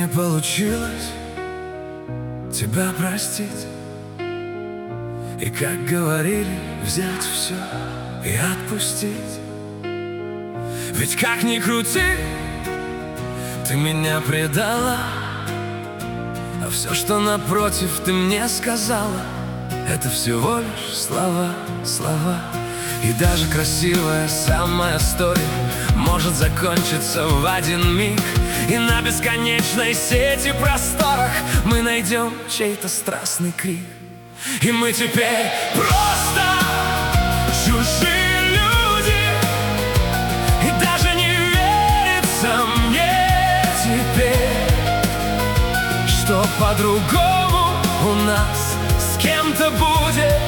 получилось тебя простить. И, как говорили, взять все и отпустить. Ведь как ни крути, ты меня предала, а все, что напротив ты мне сказала, это всего лишь слова, слова. И даже красивая самая история может закончиться в один миг. И на бесконечной сети просторах мы найдем чей-то страстный крик. И мы теперь просто чужие люди. И даже не верится мне теперь, что по-другому у нас с кем-то будет.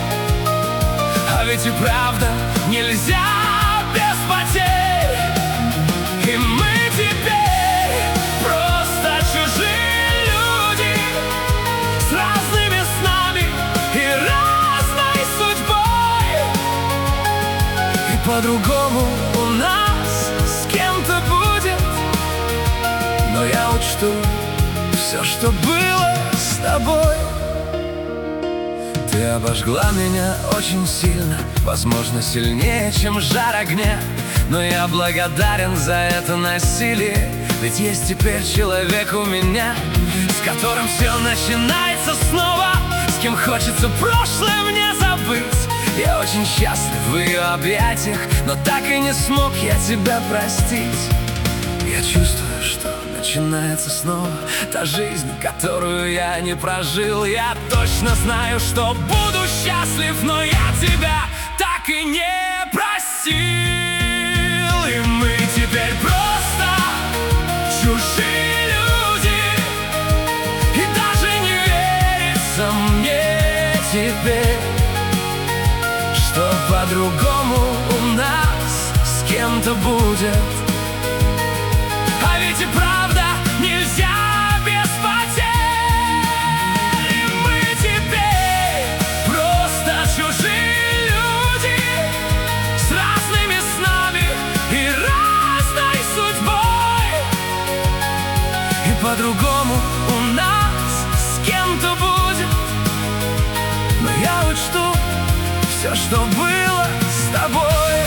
А ведь и правда нельзя без потерь. И мы теперь просто чужие люди с разными снами и разной судьбой. И по-другому у нас с кем-то будет. Но я учту все, что было с тобой. Ты обожгла меня очень сильно, возможно, сильнее, чем жар огня. Но я благодарен за это насилие, ведь есть теперь человек у меня, с которым все начинается снова, с кем хочется прошлое мне забыть. Я очень счастлив в ее объятиях, но так и не смог я тебя простить. Я чувствую, что начинается снова та жизнь, которую я не прожил. Я точно знаю, что буду счастлив, но я тебя так и не простил. И мы теперь просто чужие люди. И даже не верится мне теперь, что по-другому у нас с кем-то будет. А ведь и правда нельзя без потерь. И мы теперь просто чужие люди с разными снами и разной судьбой. И по-другому у нас с кем-то будет. Но я учту все, что было с тобой.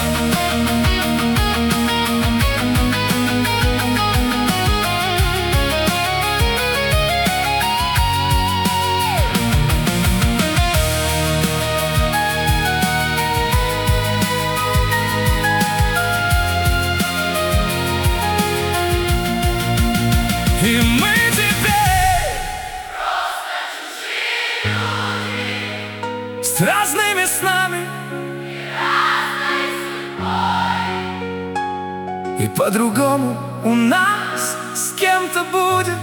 И мы теперь просто чужие люди с разными снами и разной судьбой. и по-другому у нас с кем-то будет.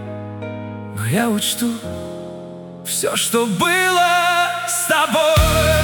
Но я учту все, что было с тобой.